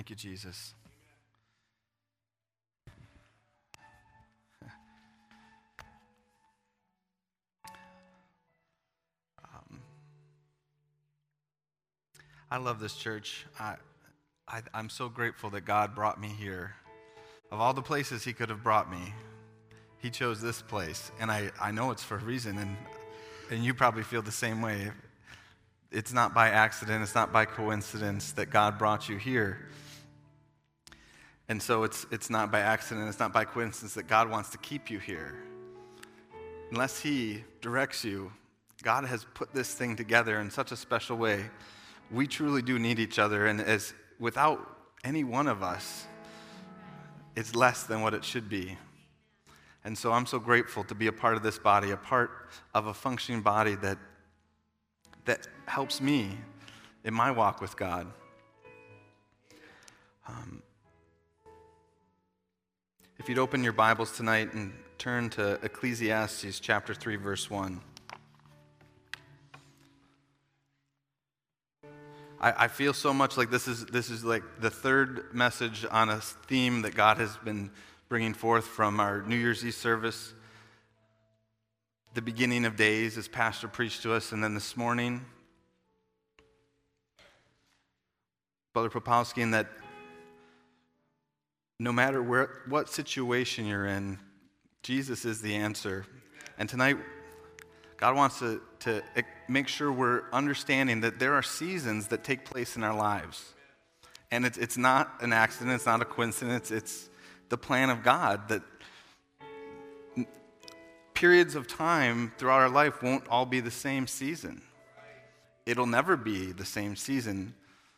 Thank you, Jesus. I love this church. I'm so grateful that God brought me here. Of all the places he could have brought me, he chose this place. And I know it's for a reason, and you probably feel the same way. It's not by accident, it's not by coincidence that God brought you here. And so it's not by accident, it's not by coincidence that God wants to keep you here. Unless he directs you, God has put this thing together in such a special way. We truly do need each other, and as without any one of us, it's less than what it should be. And so I'm so grateful to be a part of this body, a part of a functioning body that helps me in my walk with God. If you'd open your Bibles tonight and turn to Ecclesiastes chapter 3, verse 1. I feel so much like this is like the third message on a theme that God has been bringing forth from our New Year's Eve service, the beginning of days as Pastor preached to us, and then this morning, Brother Popowski, and that no matter what situation you're in, Jesus is the answer. And tonight, God wants to make sure we're understanding that there are seasons that take place in our lives. And it's not an accident, it's not a coincidence, it's the plan of God that periods of time throughout our life won't all be the same season. It'll never be the same season.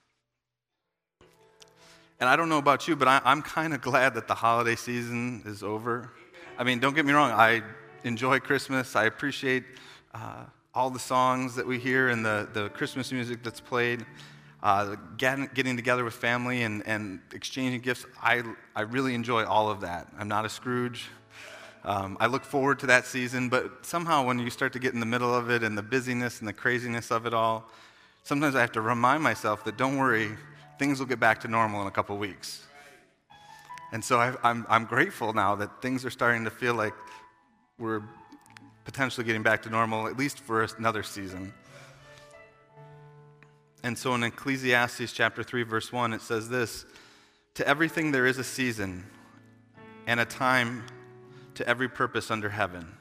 And I don't know about you, but I'm kind of glad that the holiday season is over. I mean, don't get me wrong, I enjoy Christmas, I appreciate all the songs that we hear and the Christmas music that's played, getting together with family and exchanging gifts. I really enjoy all of that. I'm not a Scrooge. I look forward to that season, but somehow when you start to get in the middle of it and the busyness and the craziness of it all, sometimes I have to remind myself that don't worry, things will get back to normal in a couple weeks. And so I'm grateful now that things are starting to feel like we're potentially getting back to normal, at least for another season. And so in Ecclesiastes chapter 3, verse 1, it says this: "To everything there is a season, and a time to every purpose under heaven."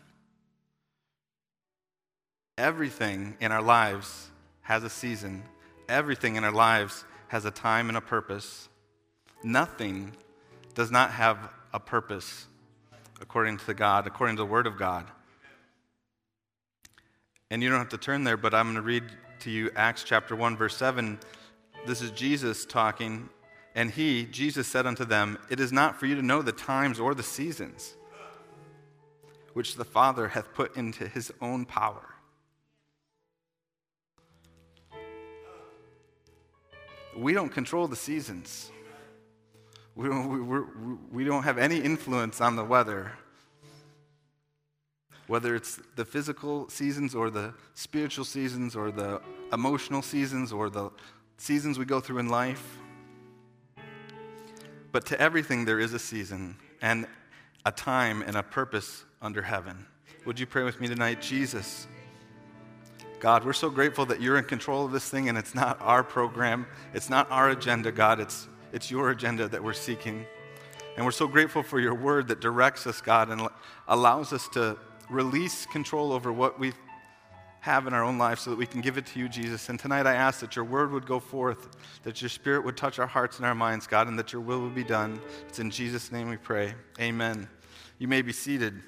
Everything in our lives has a season. Everything in our lives has a time and a purpose. Nothing does not have a purpose according to God, according to the Word of God. And you don't have to turn there, but I'm going to read to you Acts chapter 1, verse 7. This is Jesus talking. "And Jesus said unto them, It is not for you to know the times or the seasons, which the Father hath put into his own power." We don't control the seasons. We don't have any influence on the weather. Whether it's the physical seasons or the spiritual seasons or the emotional seasons or the seasons we go through in life. But to everything there is a season and a time and a purpose under heaven. Would you pray with me tonight? Jesus, God, we're so grateful that you're in control of this thing and it's not our program. It's not our agenda, God. It's your agenda that we're seeking. And we're so grateful for your word that directs us, God, and allows us to release control over what we have in our own lives so that we can give it to you, Jesus. And tonight I ask that your word would go forth, that your spirit would touch our hearts and our minds, God, and that your will would be done. It's in Jesus' name we pray. Amen. You may be seated.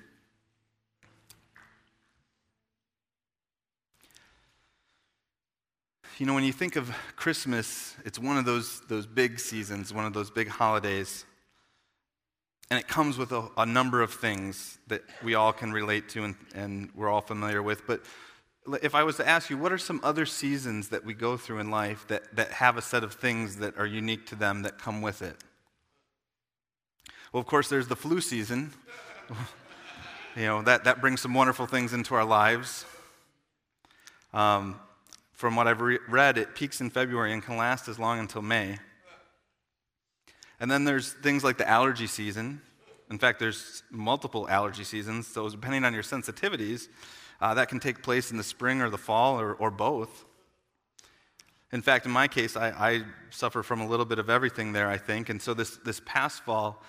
You know, when you think of Christmas, it's one of those big seasons, one of those big holidays. And it comes with a number of things that we all can relate to and we're all familiar with. But if I was to ask you, what are some other seasons that we go through in life that have a set of things that are unique to them that come with it? Well, of course, there's the flu season. You know, that brings some wonderful things into our lives. From what I've read, it peaks in February and can last as long until May. And then there's things like the allergy season. In fact, there's multiple allergy seasons, so depending on your sensitivities, that can take place in the spring or the fall or both. In fact, in my case, I suffer from a little bit of everything there, I think. And so this past fall,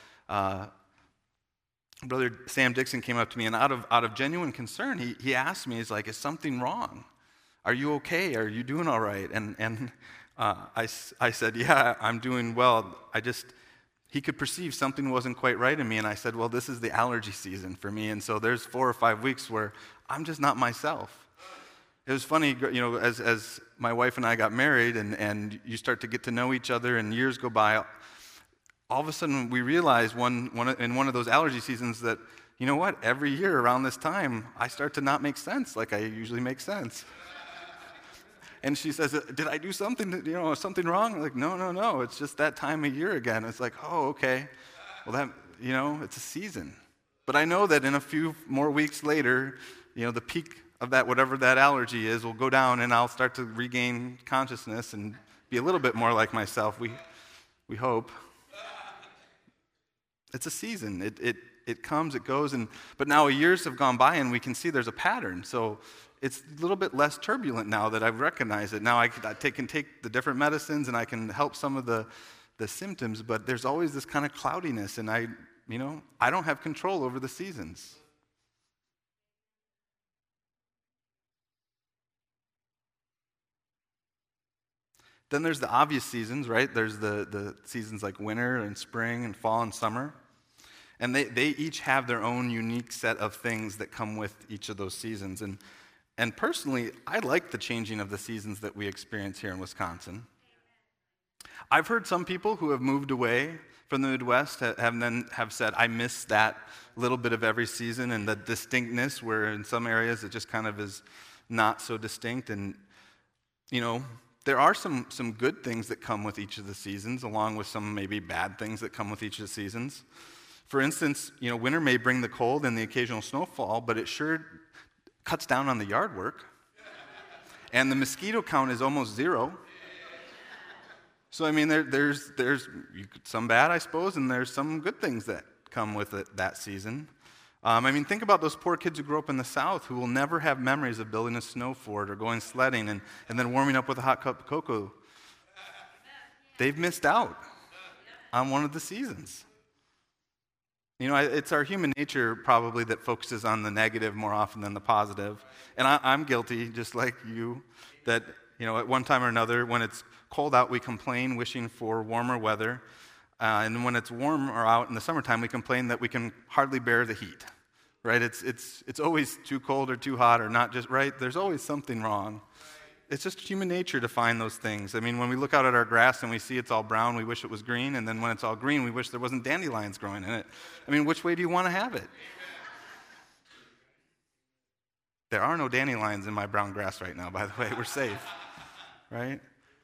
Brother Sam Dixon came up to me, and out of genuine concern, he asked me, he's like, is something wrong? Are you okay? Are you doing all right? And I said, yeah, I'm doing well. He could perceive something wasn't quite right in me, and I said, well, this is the allergy season for me, and so there's 4 or 5 weeks where I'm just not myself. It was funny, as my wife and I got married, and you start to get to know each other, and years go by, all of a sudden we realize in one of those allergy seasons that, you know what, every year around this time, I start to not make sense like I usually make sense. And she says, did I do something, something wrong? I'm like, no, it's just that time of year again. It's like, oh, okay. Well, it's a season. But I know that in a few more weeks later, the peak of that, whatever that allergy is, will go down, and I'll start to regain consciousness and be a little bit more like myself, we hope. It's a season. It comes, it goes, but now years have gone by, and we can see there's a pattern. So it's a little bit less turbulent now that I've recognized it. Now I can take the different medicines, and I can help some of the symptoms, but there's always this kind of cloudiness, and I don't have control over the seasons. Then there's the obvious seasons, right? There's the seasons like winter and spring and fall and summer. And they each have their own unique set of things that come with each of those seasons. And personally, I like the changing of the seasons that we experience here in Wisconsin. I've heard some people who have moved away from the Midwest have said, I miss that little bit of every season and the distinctness, where in some areas it just kind of is not so distinct. And, there are some good things that come with each of the seasons, along with some maybe bad things that come with each of the seasons. For instance, winter may bring the cold and the occasional snowfall, but it sure cuts down on the yard work. And the mosquito count is almost zero. So, there's some bad, I suppose, and there's some good things that come with it that season. Think about those poor kids who grew up in the South who will never have memories of building a snow fort or going sledding and then warming up with a hot cup of cocoa. They've missed out on one of the seasons. It's our human nature probably that focuses on the negative more often than the positive. And I'm guilty, just like you, that, at one time or another, when it's cold out, we complain, wishing for warmer weather. And when it's warm or out in the summertime, we complain that we can hardly bear the heat, right? It's always too cold or too hot or not just right. There's always something wrong. It's just human nature to find those things. When we look out at our grass and we see it's all brown, we wish it was green. And then when it's all green, we wish there wasn't dandelions growing in it. Which way do you want to have it? There are no dandelions in my brown grass right now, by the way. We're safe, right?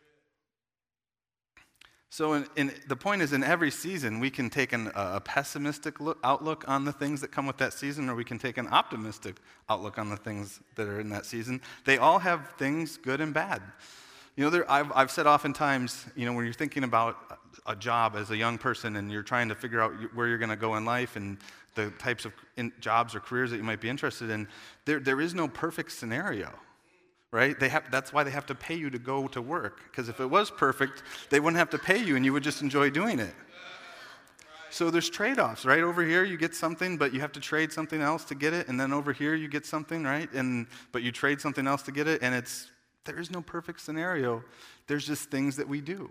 So the point is, in every season, we can take a pessimistic outlook on the things that come with that season, or we can take an optimistic outlook on the things that are in that season. They all have things good and bad. I've said oftentimes, when you're thinking about a job as a young person and you're trying to figure out where you're going to go in life and the types of jobs or careers that you might be interested in, there is no perfect scenario. Right? That's why they have to pay you to go to work. Because if it was perfect, they wouldn't have to pay you and you would just enjoy doing it. So there's trade-offs, right? Over here you get something, but you have to trade something else to get it. And then over here you get something, right? But you trade something else to get it. And there is no perfect scenario. There's just things that we do.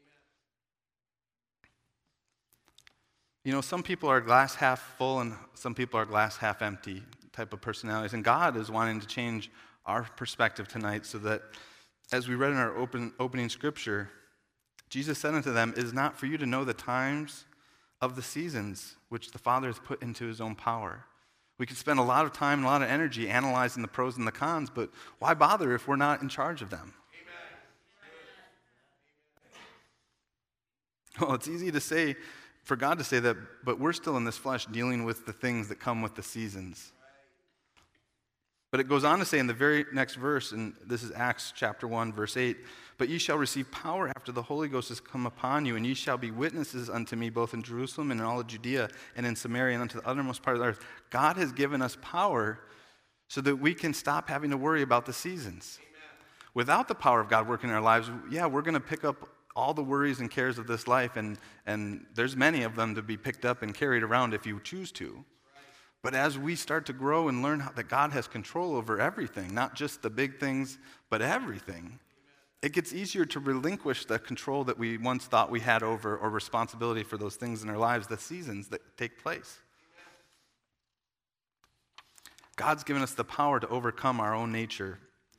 Some people are glass half full and some people are glass half empty type of personalities. And God is wanting to change our perspective tonight so that, as we read in our opening scripture, Jesus said unto them, it is not for you to know the times of the seasons which the Father has put into his own power. We could spend a lot of time and a lot of energy analyzing the pros and the cons, but why bother if we're not in charge of them? Amen. Well, it's easy to say, for God to say that, but we're still in this flesh dealing with the things that come with the seasons. But it goes on to say in the very next verse, and this is Acts chapter 1, verse 8, "But ye shall receive power after the Holy Ghost is come upon you, and ye shall be witnesses unto me both in Jerusalem and in all of Judea and in Samaria and unto the uttermost part of the earth." God has given us power so that we can stop having to worry about the seasons. Amen. Without the power of God working in our lives, we're going to pick up all the worries and cares of this life, and there's many of them to be picked up and carried around if you choose to. But as we start to grow and learn that God has control over everything, not just the big things, but everything, it gets easier to relinquish the control that we once thought we had over, or responsibility for those things in our lives, the seasons that take place. God's given us the power to overcome our own nature.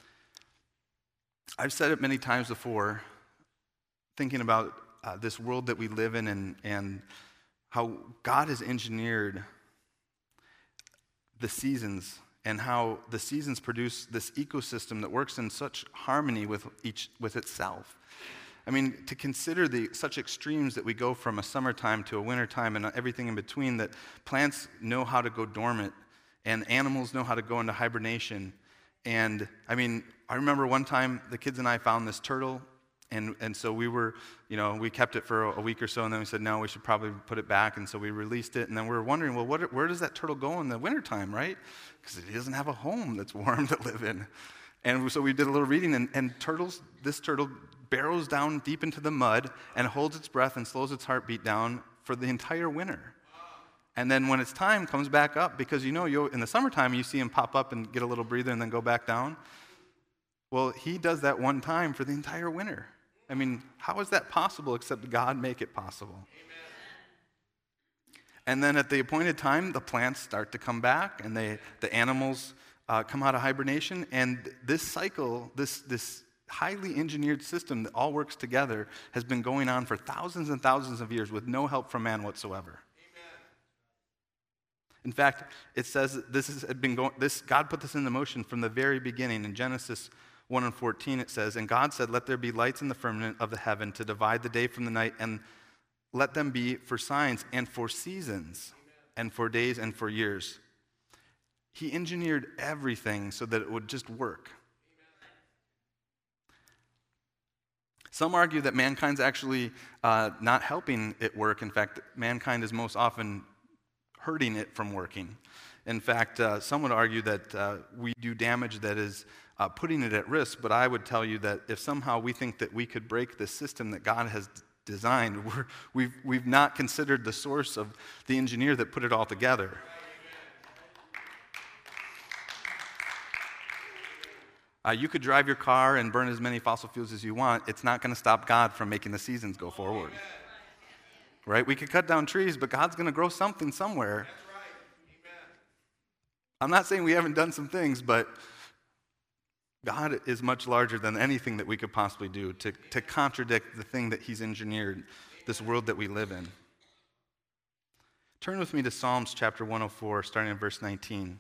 I've said it many times before, thinking about this world that we live in and how God has engineered the seasons, and how the seasons produce this ecosystem that works in such harmony with itself. I mean, to consider such extremes that we go from a summertime to a wintertime and everything in between, that plants know how to go dormant and animals know how to go into hibernation. And I mean, I remember one time the kids and I found this turtle, and so we kept it for a week or so, and then we said, no, we should probably put it back, and so we released it, and then we were wondering, well, where does that turtle go in the wintertime, right? Because it doesn't have a home that's warm to live in. And so we did a little reading, and this turtle burrows down deep into the mud and holds its breath and slows its heartbeat down for the entire winter. And then when it's time, comes back up, because in the summertime you see him pop up and get a little breather and then go back down. Well, he does that one time for the entire winter. I mean, how is that possible except God make it possible? Amen. And then at the appointed time, the plants start to come back, and the animals come out of hibernation, and this cycle, this highly engineered system that all works together, has been going on for thousands and thousands of years with no help from man whatsoever. In fact, it says that God put this into motion from the very beginning. In Genesis 1:14, it says, "And God said, let there be lights in the firmament of the heaven to divide the day from the night, and let them be for signs and for seasons and for days and for years." He engineered everything so that it would just work. Some argue that mankind's actually not helping it work. In fact, mankind is most often hurting it from working. In fact, some would argue that we do damage that is putting it at risk, but I would tell you that if somehow we think that we could break the system that God has designed, we've not considered the source of the engineer that put it all together. You could drive your car and burn as many fossil fuels as you want. It's not going to stop God from making the seasons go forward. Right? We could cut down trees, but God's going to grow something somewhere. That's right. Amen. I'm not saying we haven't done some things, but God is much larger than anything that we could possibly do to contradict the thing that He's engineered, this world that we live in. Turn with me to Psalms chapter 104, starting in verse 19.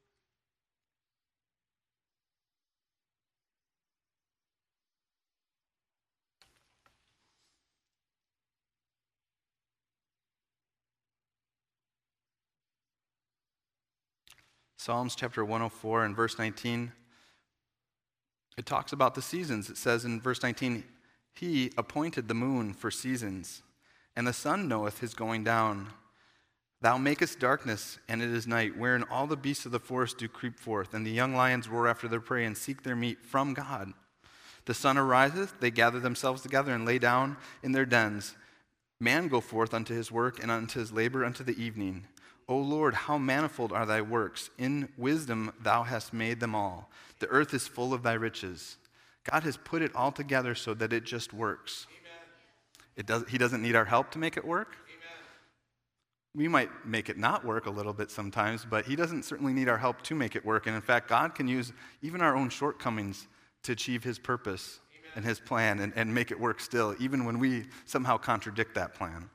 Psalms chapter 104 and verse 19, it talks about the seasons. It says in verse 19, "He appointed the moon for seasons, and the sun knoweth his going down. Thou makest darkness, and it is night, wherein all the beasts of the forest do creep forth, and the young lions roar after their prey and seek their meat from God. The sun ariseth, they gather themselves together and lay down in their dens. Man go forth unto his work, and unto his labor unto the evening. O Lord, how manifold are thy works. In wisdom thou hast made them all. The earth is full of thy riches." God has put it all together so that it just works. He doesn't need our help to make it work. Amen. We might make it not work a little bit sometimes, but He doesn't certainly need our help to make it work. And in fact, God can use even our own shortcomings to achieve His purpose. Amen. And His plan and make it work still, even when we somehow contradict that plan.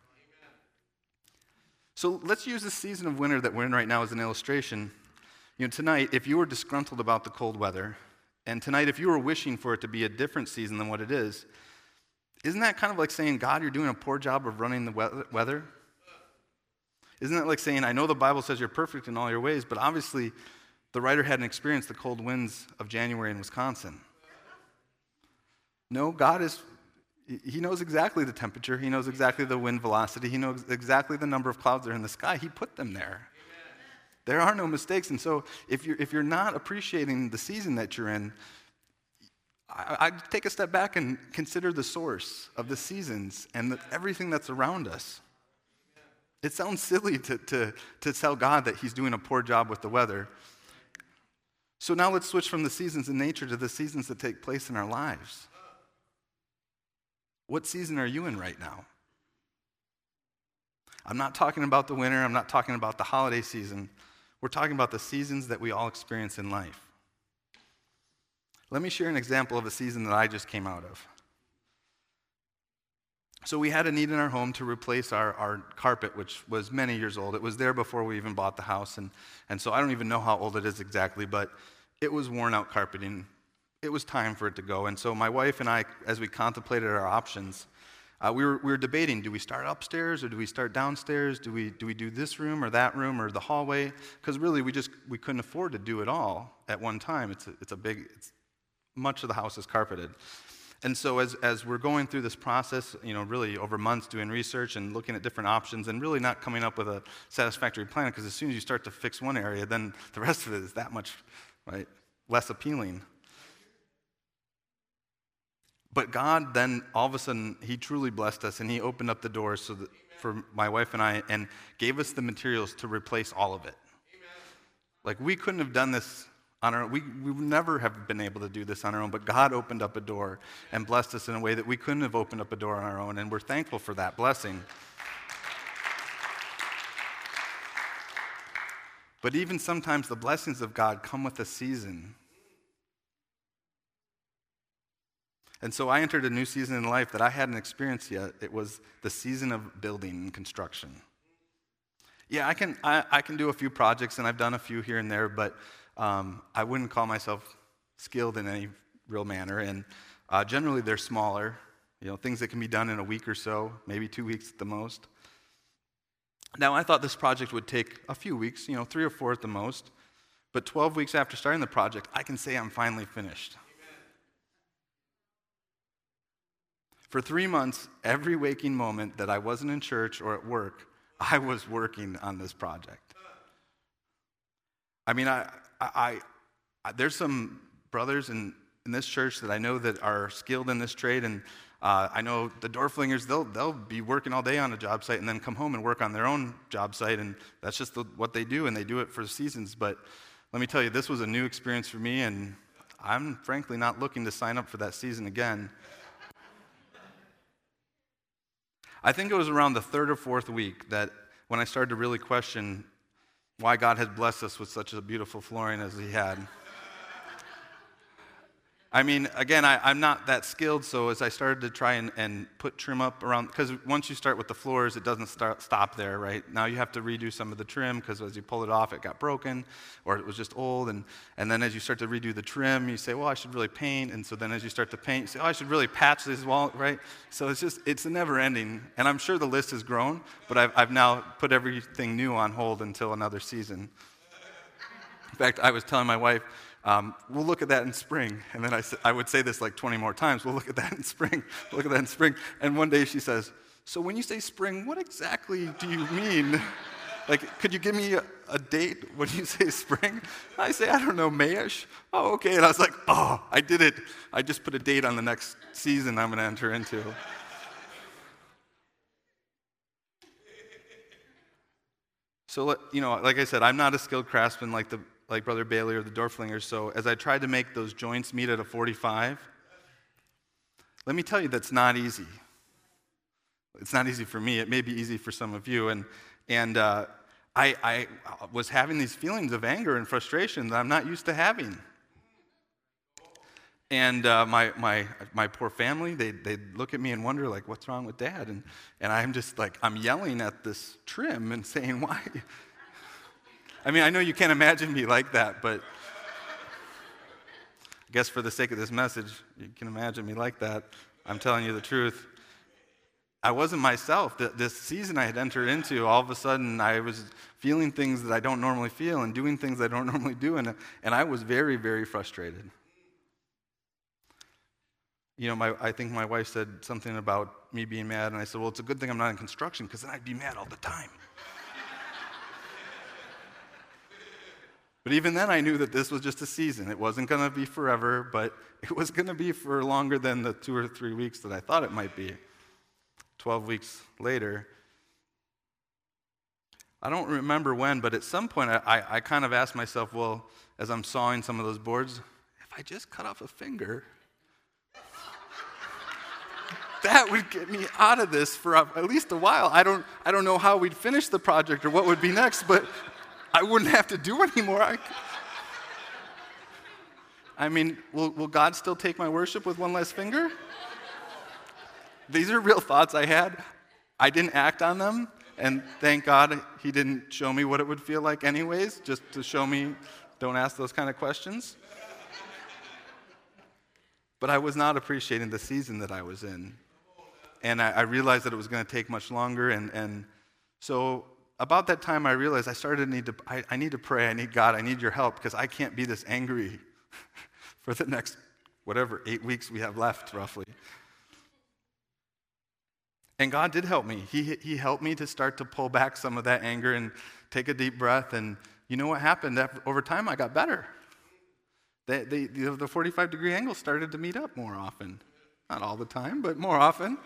So let's use this season of winter that we're in right now as an illustration. Tonight, if you were disgruntled about the cold weather, and tonight if you were wishing for it to be a different season than what it is, isn't that kind of like saying, God, you're doing a poor job of running the weather? Isn't that like saying, I know the Bible says you're perfect in all your ways, but obviously The writer hadn't experienced the cold winds of January in Wisconsin. No, He knows exactly the temperature. He knows exactly the wind velocity. He knows exactly the number of clouds that are in the sky. He put them there. Amen. There are no mistakes. And so if you're not appreciating the season that you're in, I'd take a step back and consider the source of the seasons and everything that's around us. It sounds silly to tell God that he's doing a poor job with the weather. So now let's switch from the seasons in nature to the seasons that take place in our lives. What season are you in right now? I'm not talking about the winter. I'm not talking about the holiday season. We're talking about the seasons that we all experience in life. Let me share an example of a season that I just came out of. So we had a need in our home to replace our carpet, which was many years old. It was there before we even bought the house, and so I don't even know how old it is exactly, but it was worn out carpeting. It was time for it to go. And so my wife and I, as we contemplated our options, we were debating, do we start upstairs or do we start downstairs? Do we do this room or that room or the hallway? Because really we couldn't afford to do it all at one time. Much of the house is carpeted. And so as we're going through this process, really over months doing research and looking at different options and really not coming up with a satisfactory plan, because as soon as you start to fix one area, then the rest of it is that much, right, less appealing. But God then, all of a sudden, he truly blessed us, and he opened up the doors for my wife and I and gave us the materials to replace all of it. Amen. Like, we couldn't have done this on our own. We would never have been able to do this on our own, but God opened up a door and blessed us in a way that we couldn't have opened up a door on our own, and we're thankful for that blessing. But even sometimes the blessings of God come with a season. And so I entered a new season in life that I hadn't experienced yet. It was the season of building and construction. Yeah, I can do a few projects, and I've done a few here and there, but I wouldn't call myself skilled in any real manner. And generally, they're smaller, things that can be done in a week or so, maybe 2 weeks at the most. Now, I thought this project would take a few weeks, 3 or 4 at the most. But 12 weeks after starting the project, I can say I'm finally finished. For 3 months, every waking moment that I wasn't in church or at work, I was working on this project. I mean, I there's some brothers in this church that I know that are skilled in this trade, and I know the door flingers, they'll be working all day on a job site and then come home and work on their own job site, and that's just what they do, and they do it for seasons. But let me tell you, this was a new experience for me, and I'm frankly not looking to sign up for that season again. I think it was around the 3rd or 4th week that when I started to really question why God had blessed us with such a beautiful flooring as he had. I mean, again, I'm not that skilled, so as I started to try and put trim up around, because once you start with the floors, it doesn't stop there, right? Now you have to redo some of the trim, because as you pull it off, it got broken, or it was just old, and then as you start to redo the trim, you say, well, I should really paint, and so then as you start to paint, you say, oh, I should really patch this wall, right? So it's a never ending, and I'm sure the list has grown, but I've now put everything new on hold until another season. In fact, I was telling my wife, we'll look at that in spring. And then I would say this like 20 more times. We'll look at that in spring. We'll look at that in spring. And one day she says, so when you say spring, what exactly do you mean? Like, could you give me a date when you say spring? I say, I don't know, May-ish. Oh, okay. And I was like, oh, I did it. I just put a date on the next season I'm going to enter into. So, like I said, I'm not a skilled craftsman like Brother Bailey or the door flingers. So as I tried to make those joints meet at a 45, let me tell you, that's not easy. It's not easy for me. It may be easy for some of you. And I was having these feelings of anger and frustration that I'm not used to having. And my poor family, they look at me and wonder, like, what's wrong with Dad? And I'm just like, I'm yelling at this trim and saying, why? I mean, I know you can't imagine me like that, but I guess for the sake of this message, you can imagine me like that. I'm telling you the truth. I wasn't myself. This season I had entered into, all of a sudden I was feeling things that I don't normally feel and doing things I don't normally do, and I was very, very frustrated. I think my wife said something about me being mad, and I said, well, it's a good thing I'm not in construction, because then I'd be mad all the time. But even then, I knew that this was just a season. It wasn't going to be forever, but it was going to be for longer than the 2 or 3 weeks that I thought it might be. 12 weeks later, I don't remember when, but at some point, I kind of asked myself, well, as I'm sawing some of those boards, if I just cut off a finger, that would get me out of this for at least a while. I don't know how we'd finish the project or what would be next, but I wouldn't have to do anymore. I mean, will God still take my worship with one less finger? These are real thoughts I had. I didn't act on them, and thank God he didn't show me what it would feel like anyways, just to show me don't ask those kind of questions. But I was not appreciating the season that I was in. And I realized that it was going to take much longer, and so about that time, I realized I need to pray. I need God. I need your help, because I can't be this angry for the next, 8 weeks we have left, roughly. And God did help me. He helped me to start to pull back some of that anger and take a deep breath. And you know what happened? Over time, I got better. The 45-degree angle started to meet up more often. Not all the time, but more often.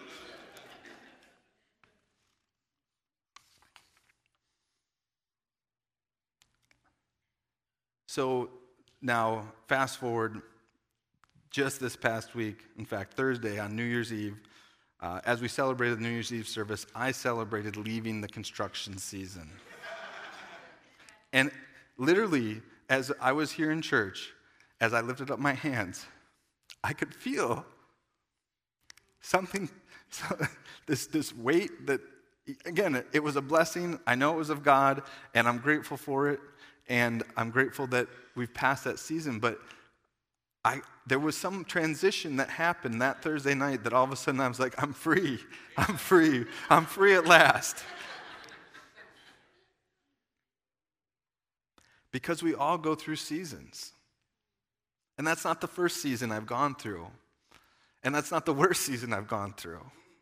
So now, fast forward, just this past week, in fact, Thursday on New Year's Eve, as we celebrated the New Year's Eve service, I celebrated leaving the construction season. And literally, as I was here in church, as I lifted up my hands, I could feel something, this weight that, again, it was a blessing. I know it was of God, and I'm grateful for it. And I'm grateful that we've passed that season, but there was some transition that happened that Thursday night that all of a sudden I was like, I'm free at last. Because we all go through seasons. And that's not the first season I've gone through. And that's not the worst season I've gone through.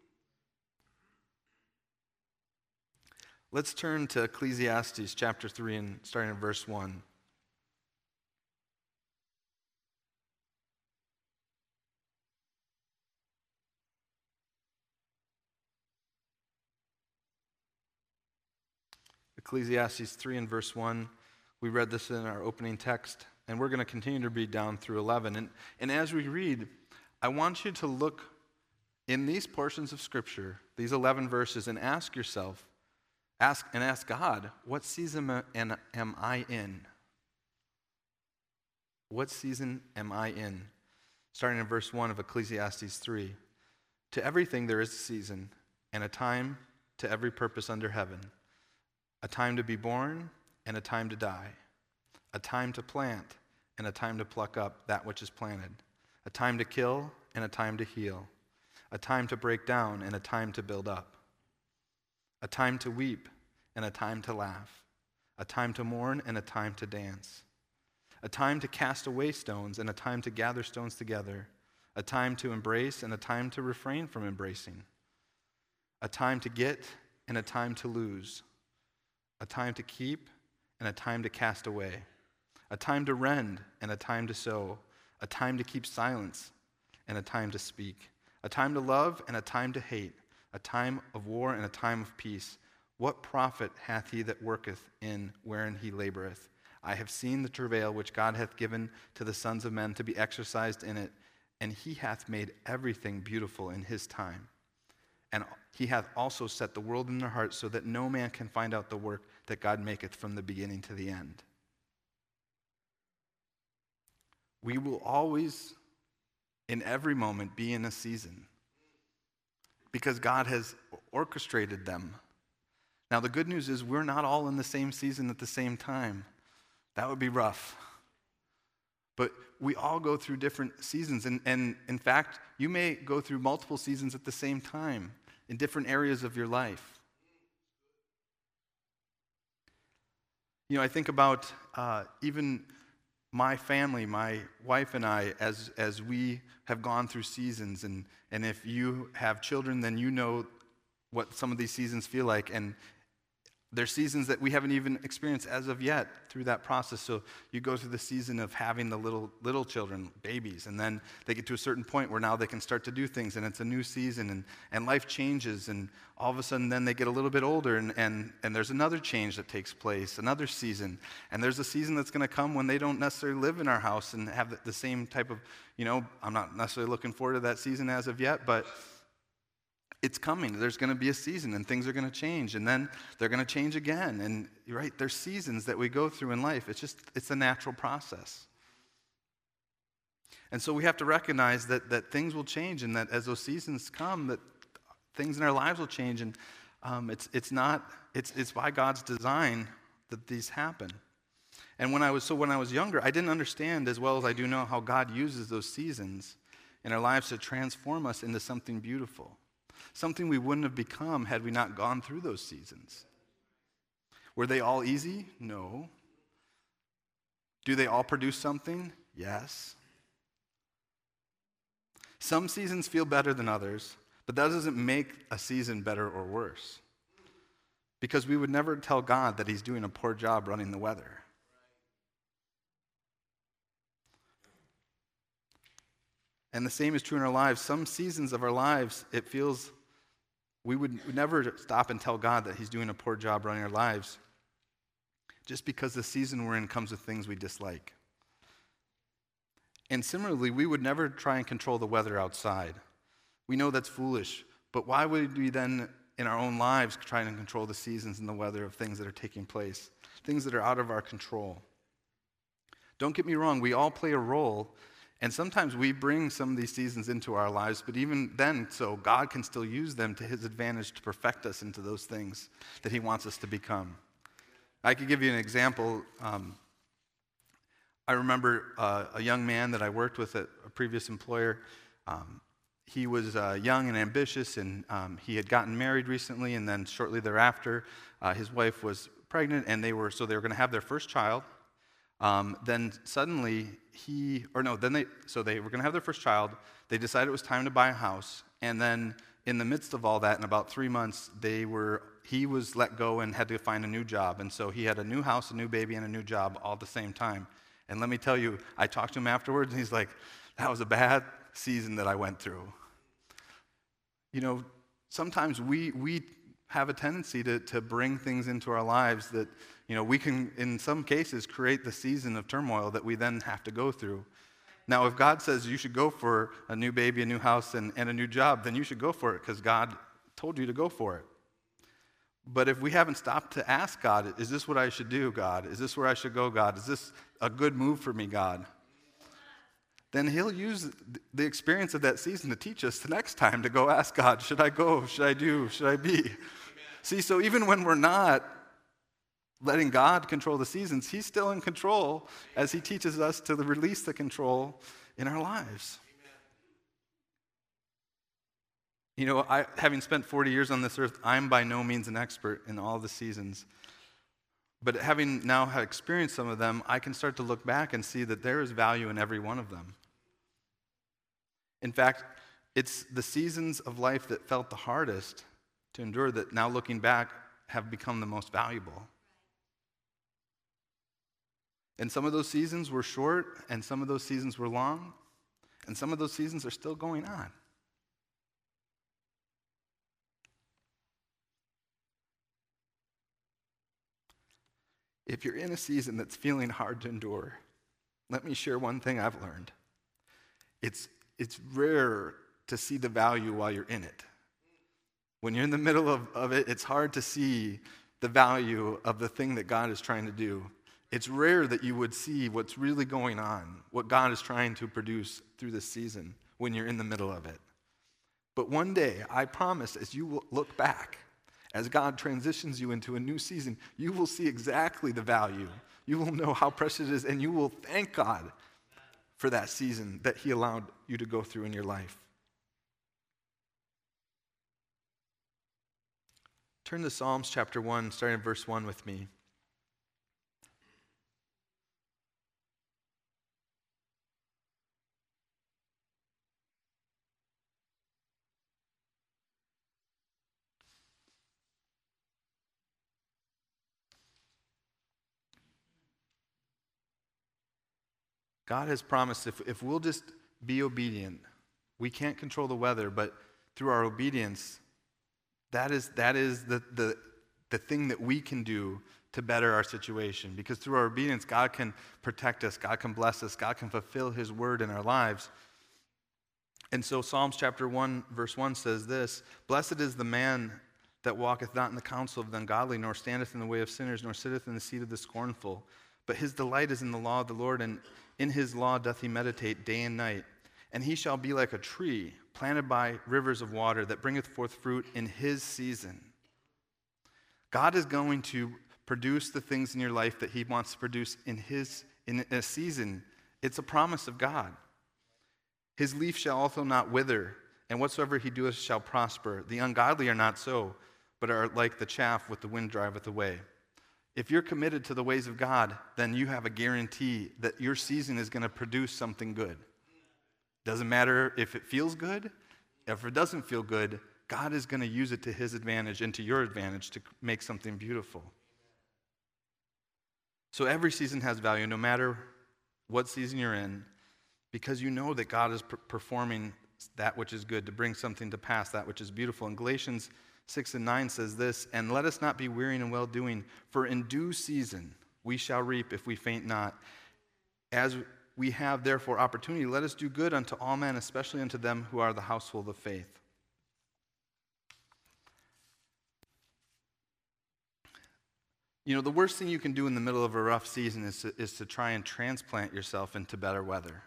Let's turn to Ecclesiastes chapter 3 and starting in verse 1. Ecclesiastes 3 and verse 1. We read this in our opening text, and we're going to continue to read down through 11. And as we read, I want you to look in these portions of Scripture, these 11 verses, and ask yourself, ask God, what season am I in? What season am I in? Starting in verse 1 of Ecclesiastes 3. To everything there is a season, and a time to every purpose under heaven. A time to be born, and a time to die. A time to plant, and a time to pluck up that which is planted. A time to kill, and a time to heal. A time to break down, and a time to build up. A time to weep, and a time to laugh. A time to mourn, and a time to dance. A time to cast away stones, and a time to gather stones together. A time to embrace, and a time to refrain from embracing. A time to get, and a time to lose. A time to keep, and a time to cast away. A time to rend, and a time to sow. A time to keep silence, and a time to speak. A time to love, and a time to hate. A time of war, and a time of peace. What profit hath he that worketh in wherein he laboureth? I have seen the travail which God hath given to the sons of men to be exercised in it, and he hath made everything beautiful in his time. And he hath also set the world in their hearts, so that no man can find out the work that God maketh from the beginning to the end. We will always, in every moment, be in a season, because God has orchestrated them. Now, the good news is we're not all in the same season at the same time. That would be rough. But we all go through different seasons. And in fact, you may go through multiple seasons at the same time. in different areas of your life. You know, I think about even my family, my wife and I, as we have gone through seasons, and if you have children, then you know what some of these seasons feel like, and there's seasons that we haven't even experienced as of yet through that process. So you go through the season of having the little children, babies, and then they get to a certain point where now they can start to do things, and it's a new season, and life changes, and all of a sudden then they get a little bit older, and there's another change that takes place, another season, and there's a season that's going to come when they don't necessarily live in our house and have the same type of, I'm not necessarily looking forward to that season as of yet, but it's coming. There's going to be a season, and things are going to change, and then they're going to change again. And you're right, there's seasons that we go through in life. It's a natural process. And so we have to recognize that things will change, and that as those seasons come, that things in our lives will change. And it's by God's design that these happen. And when I was younger, I didn't understand as well as I do now how God uses those seasons in our lives to transform us into something beautiful. Something we wouldn't have become had we not gone through those seasons. Were they all easy? No. Do they all produce something? Yes. Some seasons feel better than others, but that doesn't make a season better or worse. Because we would never tell God that he's doing a poor job running the weather. And the same is true in our lives. Some seasons of our lives, it feels we would never stop and tell God that he's doing a poor job running our lives, just because the season we're in comes with things we dislike. And similarly, we would never try and control the weather outside. We know that's foolish, but why would we then, in our own lives, try and control the seasons and the weather of things that are taking place, things that are out of our control? Don't get me wrong, we all play a role. And sometimes we bring some of these seasons into our lives, but even then, so God can still use them to his advantage to perfect us into those things that he wants us to become. I could give you an example. I remember a young man that I worked with at a previous employer. He was young and ambitious, and he had gotten married recently, and then shortly thereafter, his wife was pregnant, and they were going to have their first child. Then suddenly they were going to have their first child. They decided it was time to buy a house, and then in the midst of all that, in about 3 months, he was let go and had to find a new job, and so he had a new house, a new baby, and a new job all at the same time. And let me tell you, I talked to him afterwards, and he's like, "That was a bad season that I went through." Sometimes we have a tendency to bring things into our lives that, we can, in some cases, create the season of turmoil that we then have to go through. Now, if God says you should go for a new baby, a new house, and a new job, then you should go for it because God told you to go for it. But if we haven't stopped to ask God, is this what I should do, God? Is this where I should go, God? Is this a good move for me, God? Then he'll use the experience of that season to teach us the next time to go ask God, should I go? Should I do? Should I be? Amen. See, so even when we're not letting God control the seasons, he's still in control as he teaches us to release the control in our lives. Having spent 40 years on this earth, I'm by no means an expert in all the seasons. But having now experienced some of them, I can start to look back and see that there is value in every one of them. In fact, it's the seasons of life that felt the hardest to endure that now looking back have become the most valuable. And some of those seasons were short, and some of those seasons were long, and some of those seasons are still going on. If you're in a season that's feeling hard to endure, let me share one thing I've learned. It's rare to see the value while you're in it. When you're in the middle of it, it's hard to see the value of the thing that God is trying to do. It's rare that you would see what's really going on, what God is trying to produce through this season when you're in the middle of it. But one day, I promise, as you will look back, as God transitions you into a new season, you will see exactly the value. You will know how precious it is, and you will thank God for that season that he allowed you to go through in your life. Turn to Psalms chapter 1, starting in verse 1 with me. God has promised if we'll just be obedient, we can't control the weather, but through our obedience, that is the thing that we can do to better our situation. Because through our obedience, God can protect us, God can bless us, God can fulfill his word in our lives. And so Psalms chapter 1, verse 1 says this, "Blessed is the man that walketh not in the counsel of the ungodly, nor standeth in the way of sinners, nor sitteth in the seat of the scornful. But his delight is in the law of the Lord, and in his law doth he meditate day and night. And he shall be like a tree planted by rivers of water that bringeth forth fruit in his season." God is going to produce the things in your life that he wants to produce in a season. It's a promise of God. "His leaf shall also not wither, and whatsoever he doeth shall prosper. The ungodly are not so, but are like the chaff which the wind driveth away." If you're committed to the ways of God, then you have a guarantee that your season is going to produce something good. Doesn't matter if it feels good, if it doesn't feel good, God is going to use it to his advantage and to your advantage to make something beautiful. So every season has value, no matter what season you're in, because you know that God is performing that which is good to bring something to pass, that which is beautiful. And Galatians 6 and 9 says this, "And let us not be weary in well-doing, for in due season we shall reap if we faint not. As we have therefore opportunity, let us do good unto all men, especially unto them who are the household of faith." You know, the worst thing you can do in the middle of a rough season is to try and transplant yourself into better weather.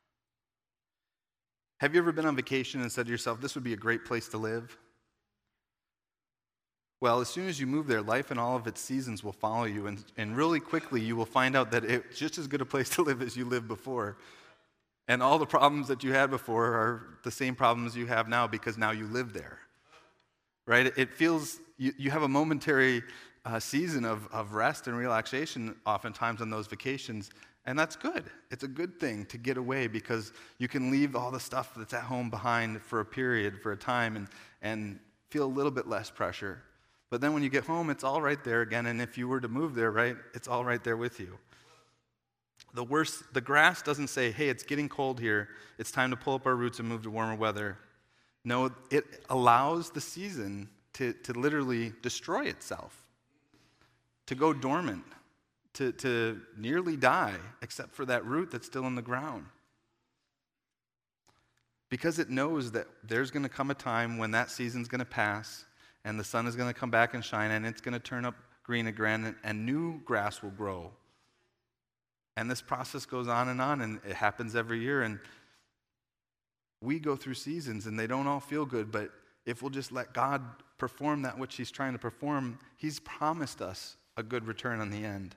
Have you ever been on vacation and said to yourself, "This would be a great place to live"? Well, as soon as you move there, life and all of its seasons will follow you, and really quickly you will find out that it's just as good a place to live as you lived before. And all the problems that you had before are the same problems you have now because now you live there. Right? It feels, you have a momentary season of rest and relaxation oftentimes on those vacations, and that's good. It's a good thing to get away because you can leave all the stuff that's at home behind for a period, for a time, and feel a little bit less pressure. But then when you get home, it's all right there again, and if you were to move there, right, it's all right there with you. The grass doesn't say, "Hey, it's getting cold here. It's time to pull up our roots and move to warmer weather." No, it allows the season to literally destroy itself, to go dormant, to nearly die, except for that root that's still in the ground. Because it knows that there's going to come a time when that season's going to pass, and the sun is going to come back and shine, and it's going to turn up green again, and new grass will grow. And this process goes on, and it happens every year. And we go through seasons, and they don't all feel good, but if we'll just let God perform that which he's trying to perform, he's promised us a good return on the end.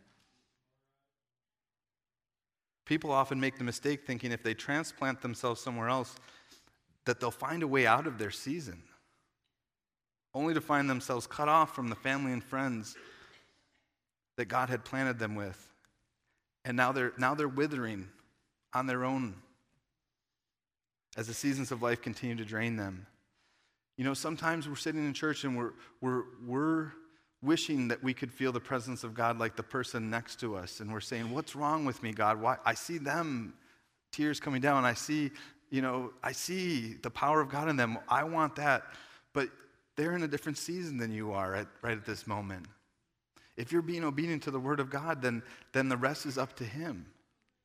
People often make the mistake thinking if they transplant themselves somewhere else, that they'll find a way out of their season, only to find themselves cut off from the family and friends that God had planted them with. And now they're withering on their own as the seasons of life continue to drain them. You know, sometimes we're sitting in church and we're wishing that we could feel the presence of God like the person next to us, and we're saying, "What's wrong with me, God? Why? I see them, tears coming down. I see the power of God in them. I want that." But they're in a different season than you are right at this moment. If you're being obedient to the word of God, then the rest is up to him.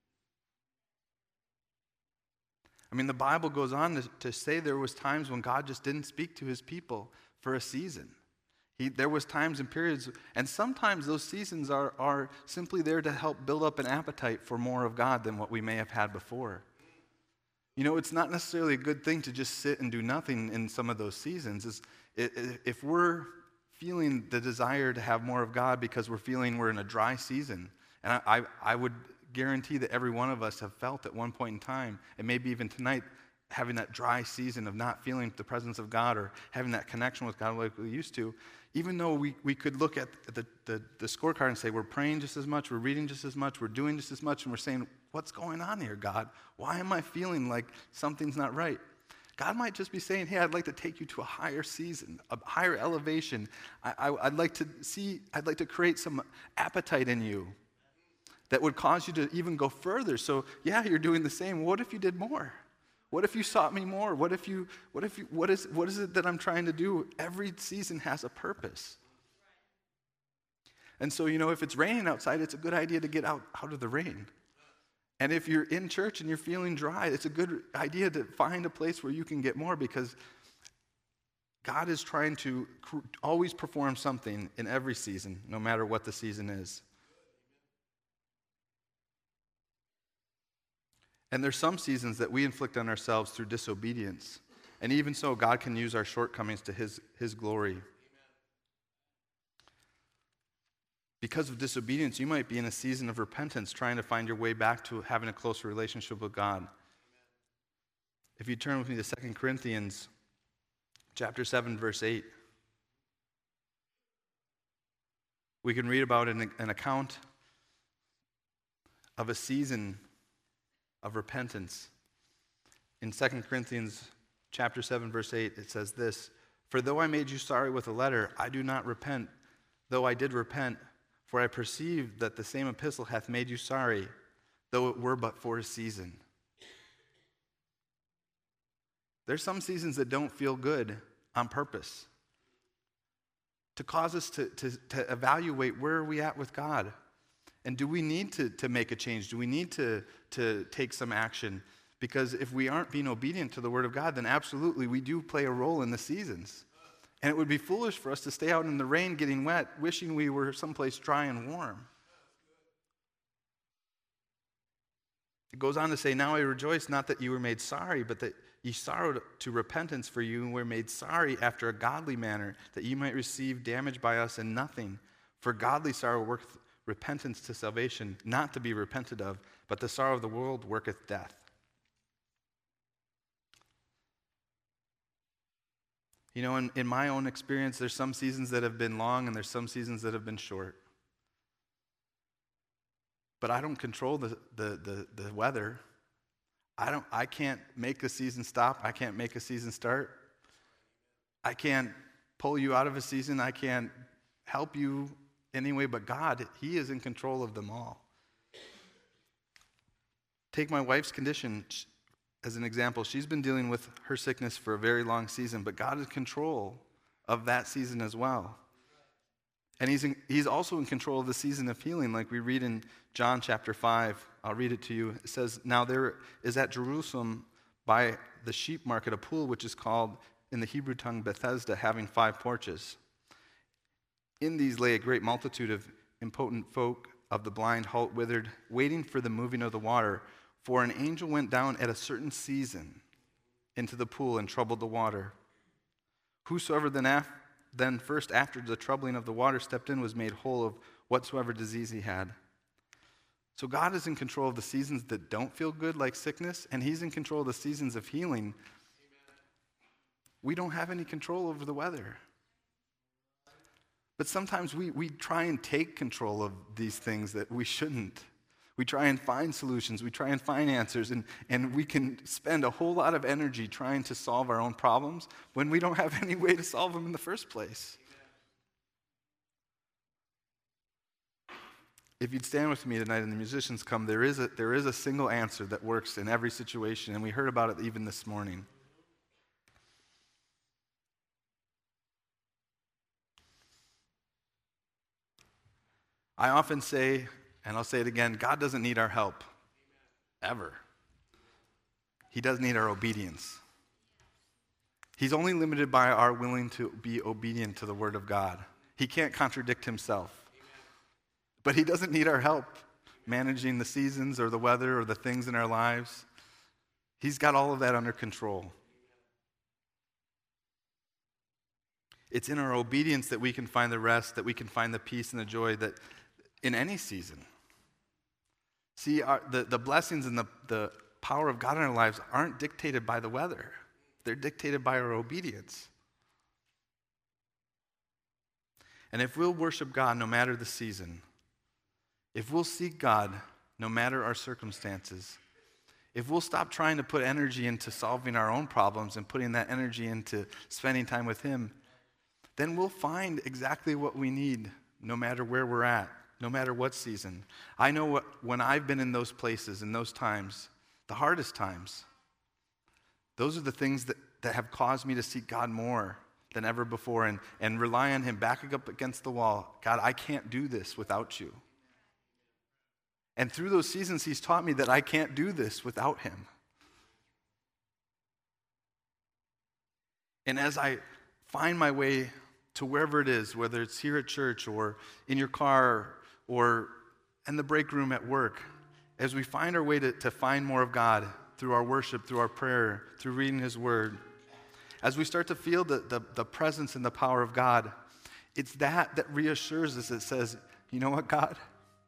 I mean, the Bible goes on to say there was times when God just didn't speak to his people for a season. There was times and periods, and sometimes those seasons are simply there to help build up an appetite for more of God than what we may have had before. You know, it's not necessarily a good thing to just sit and do nothing in some of those seasons. If we're feeling the desire to have more of God because we're feeling we're in a dry season, and I would guarantee that every one of us have felt at one point in time, and maybe even tonight, having that dry season of not feeling the presence of God or having that connection with God like we used to, even though we could look at the scorecard and say, we're praying just as much, we're reading just as much, we're doing just as much, and we're saying, what's going on here, God? Why am I feeling like something's not right? God might just be saying, hey, I'd like to take you to a higher season, a higher elevation. I'd like to create some appetite in you that would cause you to even go further. So yeah, you're doing the same. What if you did more? What if you sought me more? What is it that I'm trying to do? Every season has a purpose. And so, if it's raining outside, it's a good idea to get out of the rain. And if you're in church and you're feeling dry, it's a good idea to find a place where you can get more, because God is trying to always perform something in every season, no matter what the season is. And there's some seasons that we inflict on ourselves through disobedience. And even so, God can use our shortcomings to his glory. Because of disobedience, you might be in a season of repentance, trying to find your way back to having a closer relationship with God. If you turn with me to 2 Corinthians chapter 7, verse 8, we can read about an account of a season of repentance. In 2 Corinthians chapter 7, verse 8, it says this, "For though I made you sorry with a letter, I do not repent, though I did repent, for I perceive that the same epistle hath made you sorry, though it were but for a season." There's some seasons that don't feel good on purpose, to cause us to evaluate where are we at with God. And do we need to make a change? Do we need to take some action? Because if we aren't being obedient to the Word of God, then absolutely we do play a role in the seasons. And it would be foolish for us to stay out in the rain getting wet, wishing we were someplace dry and warm. It goes on to say, "Now I rejoice not that you were made sorry, but that ye sorrowed to repentance, for you were made sorry after a godly manner, that ye might receive damage by us in nothing. For godly sorrow worketh repentance to salvation, not to be repented of, but the sorrow of the world worketh death." In my own experience, there's some seasons that have been long and there's some seasons that have been short. But I don't control the weather. I can't make a season stop. I can't make a season start. I can't pull you out of a season. I can't help you anyway, but God, He is in control of them all. Take my wife's condition as an example. She's been dealing with her sickness for a very long season, but God is in control of that season as well. And He's also in control of the season of healing, like we read in John chapter 5. I'll read it to you. It says, "Now there is at Jerusalem by the sheep market a pool which is called in the Hebrew tongue Bethesda, having 5 porches. In these lay a great multitude of impotent folk, of the blind, halt, withered, waiting for the moving of the water. For an angel went down at a certain season into the pool and troubled the water. Whosoever then first after the troubling of the water stepped in was made whole of whatsoever disease he had." So God is in control of the seasons that don't feel good, like sickness, and He's in control of the seasons of healing. We don't have any control over the weather. But sometimes we try and take control of these things that we shouldn't. We try and find solutions. We try and find answers. And we can spend a whole lot of energy trying to solve our own problems when we don't have any way to solve them in the first place. If you'd stand with me tonight and the musicians come, there is a single answer that works in every situation, and we heard about it even this morning. I often say, and I'll say it again, God doesn't need our help, ever. He does need our obedience. He's only limited by our willing to be obedient to the Word of God. He can't contradict Himself. But He doesn't need our help managing the seasons or the weather or the things in our lives. He's got all of that under control. It's in our obedience that we can find the rest, that we can find the peace and the joy that in any season. See, the blessings and the power of God in our lives aren't dictated by the weather. They're dictated by our obedience. And if we'll worship God no matter the season, if we'll seek God no matter our circumstances, if we'll stop trying to put energy into solving our own problems and putting that energy into spending time with Him, then we'll find exactly what we need no matter where we're at, no matter what season. I know when I've been in those places, in those times, the hardest times, those are the things that have caused me to seek God more than ever before and rely on Him, backing up against the wall. God, I can't do this without you. And through those seasons, He's taught me that I can't do this without Him. And as I find my way to wherever it is, whether it's here at church or in your car or in the break room at work, as we find our way to find more of God through our worship, through our prayer, through reading His Word, as we start to feel the presence and the power of God, it's that reassures us. It says, you know what, God?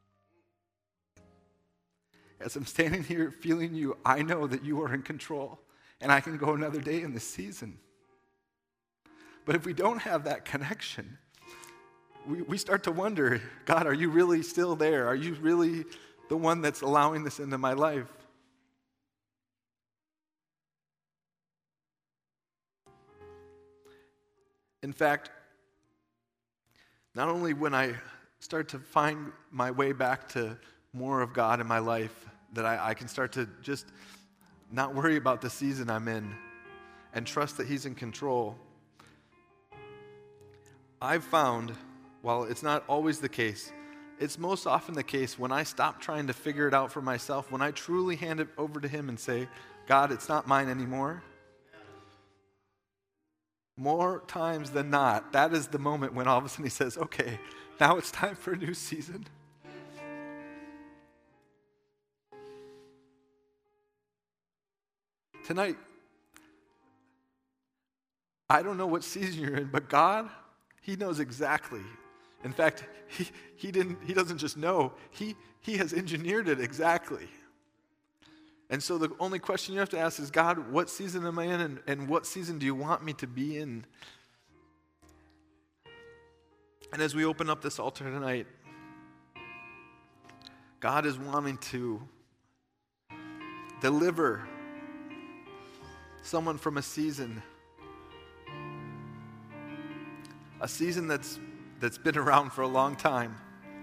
As I'm standing here feeling you, I know that you are in control, and I can go another day in this season. But if we don't have that connection, we start to wonder, God, are you really still there? Are you really the one that's allowing this into my life? In fact, not only when I start to find my way back to more of God in my life, that I can start to just not worry about the season I'm in and trust that He's in control. I've found, while it's not always the case, it's most often the case when I stop trying to figure it out for myself, when I truly hand it over to Him and say, God, it's not mine anymore. More times than not, that is the moment when all of a sudden He says, okay, now it's time for a new season. Tonight, I don't know what season you're in, but God, He knows exactly. In fact, He doesn't just know, He has engineered it exactly. And so the only question you have to ask is, God, what season am I in, and what season do you want me to be in? And as we open up this altar tonight, God is wanting to deliver someone from a season that's been around for a long time.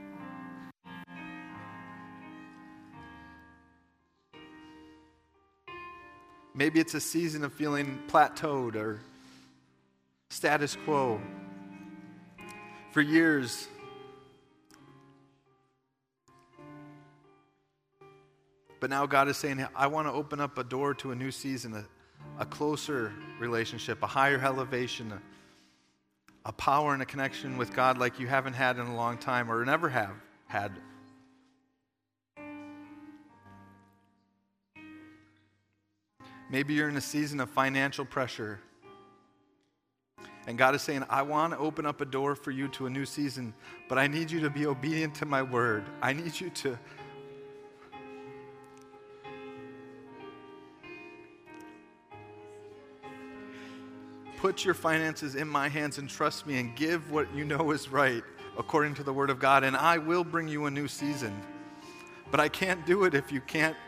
Maybe it's a season of feeling plateaued or status quo. For years, but now God is saying, I want to open up a door to a new season, a closer relationship, a higher elevation, a power and a connection with God like you haven't had in a long time or never have had. Maybe you're in a season of financial pressure. And God is saying, I want to open up a door for you to a new season, but I need you to be obedient to my word. I need you to put your finances in my hands and trust me and give what you know is right according to the word of God, and I will bring you a new season. But I can't do it if you can't